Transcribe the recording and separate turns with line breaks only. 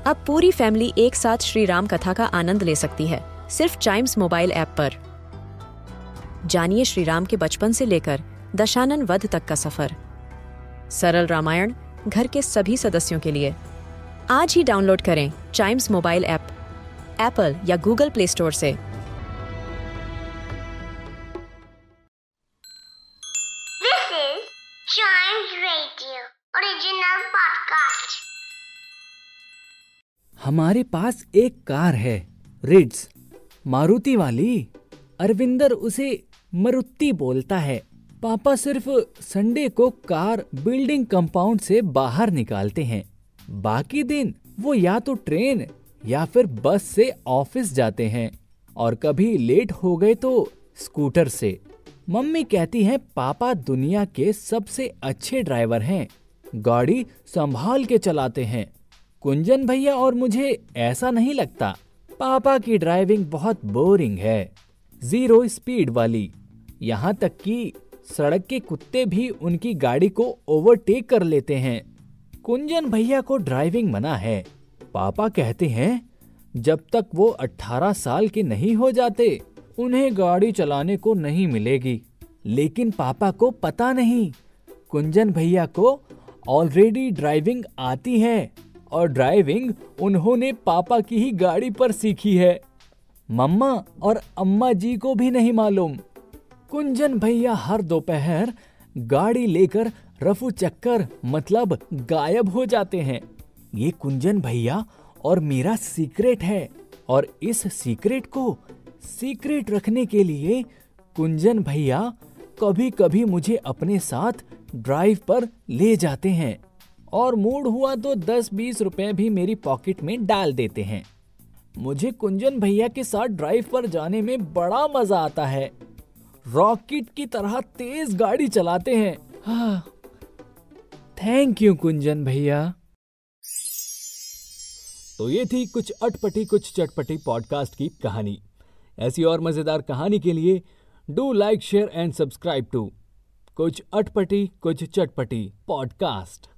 अब पूरी फैमिली एक साथ श्री राम कथा का आनंद ले सकती है सिर्फ चाइम्स मोबाइल ऐप पर। जानिए श्री राम के बचपन से लेकर दशानन वध तक का सफर। सरल रामायण घर के सभी सदस्यों के लिए। आज ही डाउनलोड करें चाइम्स मोबाइल ऐप एप्पल या गूगल प्ले स्टोर से।
This is Chimes Radio original podcast.
हमारे पास एक कार है, रिड्स, मारुति वाली। अरविंदर उसे मरुत्ती बोलता है। पापा सिर्फ संडे को कार बिल्डिंग कंपाउंड से बाहर निकालते हैं। बाकी दिन वो या तो ट्रेन या फिर बस से ऑफिस जाते हैं और कभी लेट हो गए तो स्कूटर से। मम्मी कहती हैं पापा दुनिया के सबसे अच्छे ड्राइवर हैं, गाड़ी संभाल के चलाते हैं। कुंजन भैया और मुझे ऐसा नहीं लगता। पापा की ड्राइविंग बहुत बोरिंग है, 0 स्पीड वाली। यहाँ तक कि सड़क के कुत्ते भी उनकी गाड़ी को ओवरटेक कर लेते हैं। कुंजन भैया को ड्राइविंग मना है। पापा कहते हैं जब तक वो 18 साल के नहीं हो जाते उन्हें गाड़ी चलाने को नहीं मिलेगी। लेकिन पापा को पता नहीं, कुंजन भैया को ऑलरेडी ड्राइविंग आती है और ड्राइविंग उन्होंने पापा की ही गाड़ी पर सीखी है। मम्मा और अम्मा जी को भी नहीं मालूम। कुंजन भैया हर दोपहर गाड़ी लेकर रफू चक्कर मतलब गायब हो जाते हैं। ये कुंजन भैया और मेरा सीक्रेट है और इस सीक्रेट को सीक्रेट रखने के लिए कुंजन भैया कभी कभी मुझे अपने साथ ड्राइव पर ले जाते हैं और मूड हुआ तो 10-20 रुपए भी मेरी पॉकेट में डाल देते हैं। मुझे कुंजन भैया के साथ ड्राइव पर जाने में बड़ा मजा आता है। रॉकेट की तरह तेज गाड़ी चलाते हैं। थैंक यू कुंजन भैया। तो ये थी कुछ अटपटी कुछ चटपटी पॉडकास्ट की कहानी। ऐसी और मजेदार कहानी के लिए do like share and subscribe to कुछ अटपटी कुछ चटपटी पॉडकास्ट।